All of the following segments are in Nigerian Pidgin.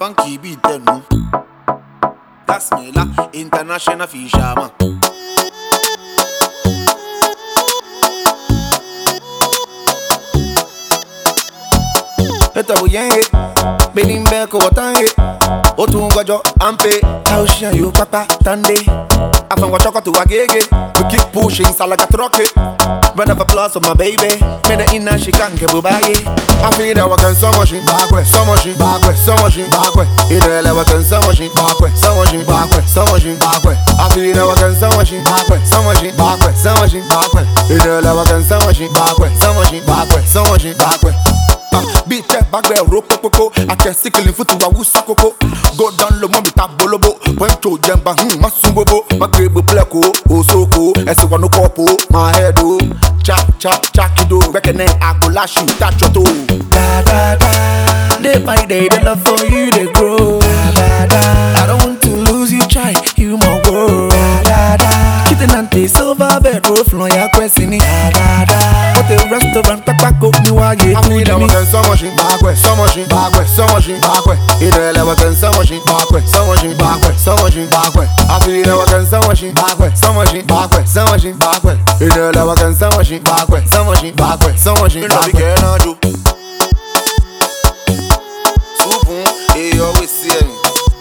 funky beat then no. That's me la international fisherman. Eta boyenge, benim beko watange. Otunga jo ampe, tausha yo papa tande. Afan wachoko to agege, we keep pushing salaga troke. Run up applause for my baby, me the inna she can't get bubaye. I feel that we can so much backway, so much backway, so much backway. It really we can so much backway, so much backway, so much backway. I feel that we can so much backway, so much backway, so much backway. It really we can so much backway, so much backway, so much backway. Beat check back there, rope coco. I can sickle in foot to a wusa coco. Go down low, mommy tap bolobo. When to jump, masumbobo. My grave pleko, osoko. As one no copo, my head do. Chak do. Reckon I go lash you, touch your toe. Da da da. Day by day, the love for you they grow. Da da da. I don't want to lose you, try you more go. Da da da. Kitten and tea, silver bed, roof, no ya question. Da da da. But the restaurant, taco, you are getting. So much backway, so much backway, so much backway. It really was so much backway, so much backway, so much backway. I feel it was so much backway, so much backway, so much backway. It really was so much backway, so much backway, so much backway. Soupon, et always see me.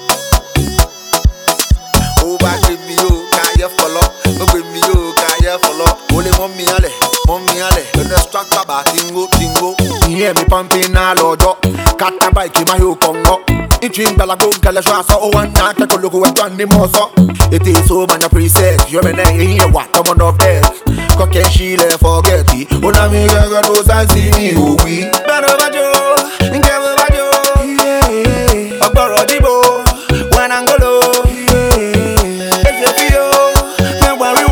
Oh, back with me, you can't follow. No, with me, you can't follow. Only mommy, ale. The structure, but tingo. Hear me pumping all over. Cat a bike in my heel congo. It dream that I go Galasha, so one night I could look at one more. It is so many preset. You're a name in what I'm on of death. Cocky she left forget it. When I make a nose and see me, we better about you. And get about you. Yeah. A borrow the bow. When I'm golo. Yeah. If you feel, then worry.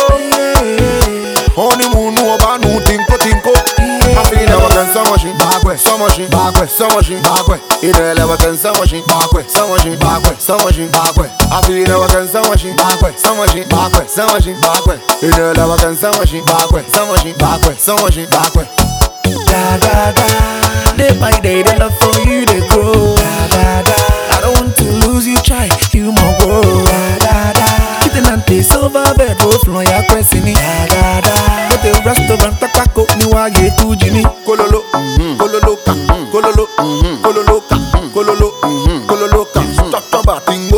Only moon no about no tinko. I feel that we can so much backway, so much backway, so much backway. It really we can so much backway, so much backway, so much backway. I feel that we can so much backway, so much backway, so much backway. It really we can so much backway, so much backway, so much backway. Da da da. Day by day, the love for you they grow. Da da da. I don't want to lose you, try you more grow. Da da da. Kitten and tea, silver bed, roof, no ya question. Da da da. But the restaurant, taco, you are get to Jimmy. Kololo, kololoka, kololo, kololoka, kololoka. Stop, tingo.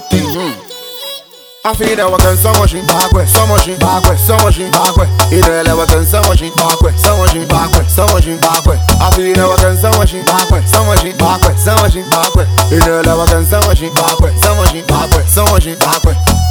I feel that we can so much backway, so much backway, so much backway. It really we can so much backway, so much backway, so much backway. I feel that we can so much backway, so much backway, so much backway. It really we can so much backway, so much backway, so much backway.